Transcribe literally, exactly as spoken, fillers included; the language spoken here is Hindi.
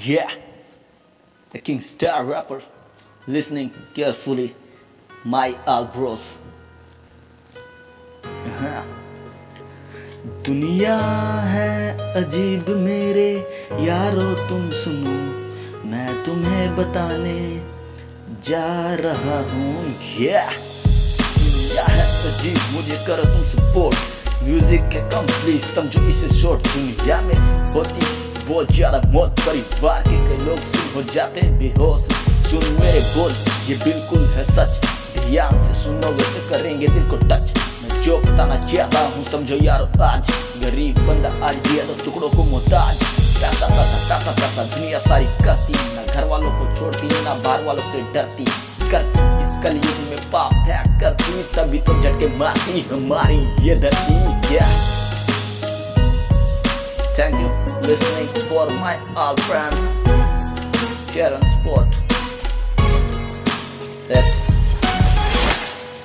Yeah, the King Star rapper, listening carefully, my all bros. हाँ। दुनिया है अजीब मेरे यारो तुम सुनो, मैं तुम्हें बताने जा रहा हूँ। yeah! दुनिया है अजीब, मुझे करो तुम सपोर्ट, म्यूजिक के कम प्लीज समझो इसे शॉर्ट। दुनिया में होती बहुत ज्यादा मौत, परिवार के कई लोग सुन हो जाते हैं बेहोश। सुन मेरे बोल, ये बिल्कुल है सच, ध्यान से सुनोगे तो करेंगे दिल को टच। मैं जो बताना चाहता हूँ समझो यारो, आज गरीब बंदा आज दिया तो टुकड़ों को मोहताज। पैसा पैसा पैसा पैसा दुनिया सारी करती, ना घर वालों को छोड़ती ना बाहर वालों से डरती। करती इस कलयुग में पाप है करती, तभी तो झटके मारती हमारी ये धरती। yeah. Thank you listening for my all friends. Share and support. That's